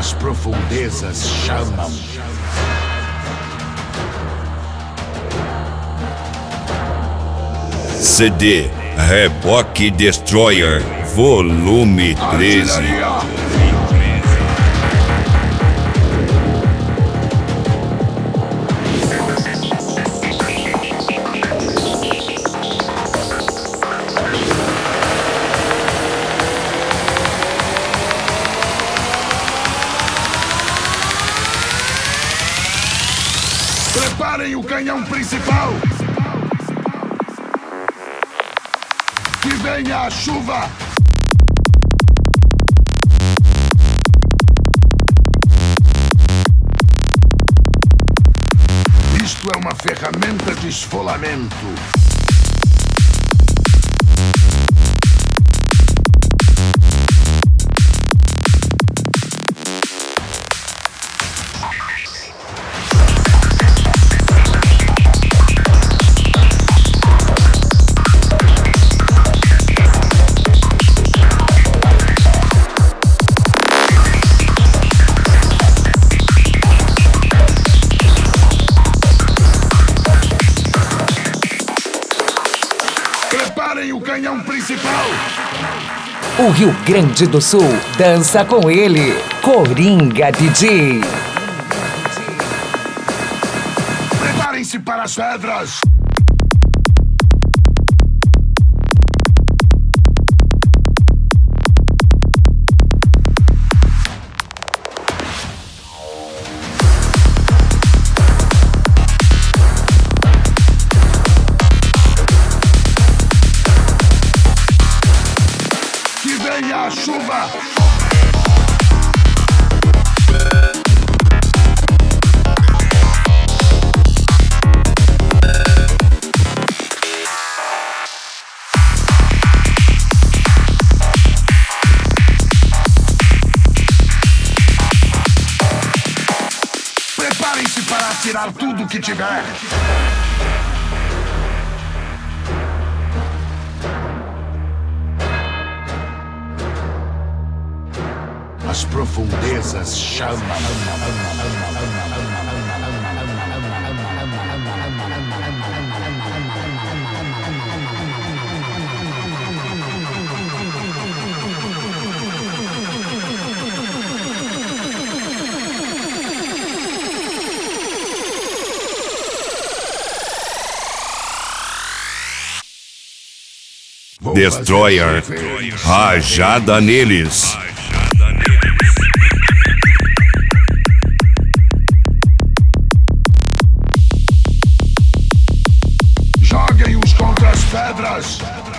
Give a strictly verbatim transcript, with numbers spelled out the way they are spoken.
As profundezas chamam. C D Reboque Destroyer, volume treze. Artilharia. Preparem o canhão principal! Que venha a chuva! Isto é uma ferramenta de esfolamento. Preparem o canhão principal! O Rio Grande do Sul dança com ele, Coringa D J. Preparem-se para as pedras! Venha a chuva! Preparem-se para atirar tudo que tiver! As profundezas chamam. Destroyer, rajada neles. Joguem-os contra as pedras!